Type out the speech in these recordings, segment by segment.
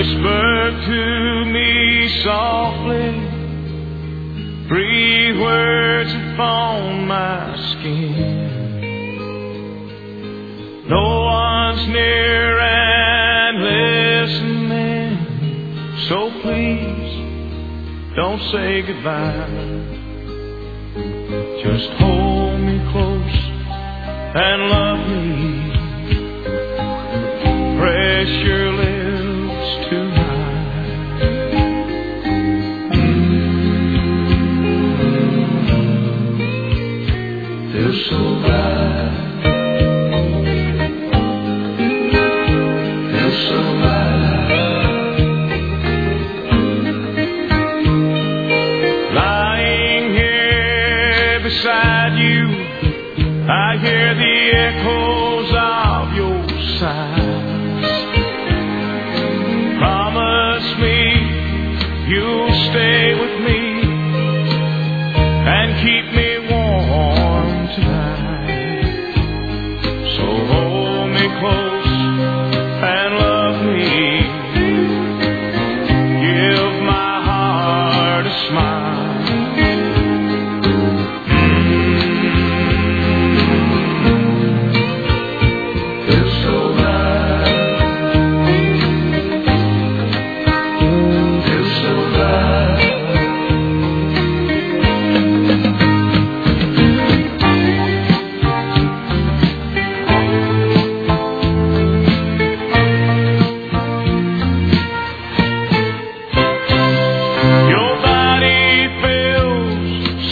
Whisper to me softly, breathe words upon my skin. No one's near and listening, so please don't say goodbye. Just hold me close and love me. Press your lips tonight. Feels so right. Feels so right. Lying here beside you, I hear the echoes of your sighs. Promise me you'll stay with me and keep me warm tonight. So hold me close and love me. Give my heart a smile.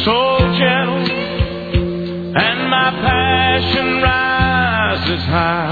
And my passion rises high.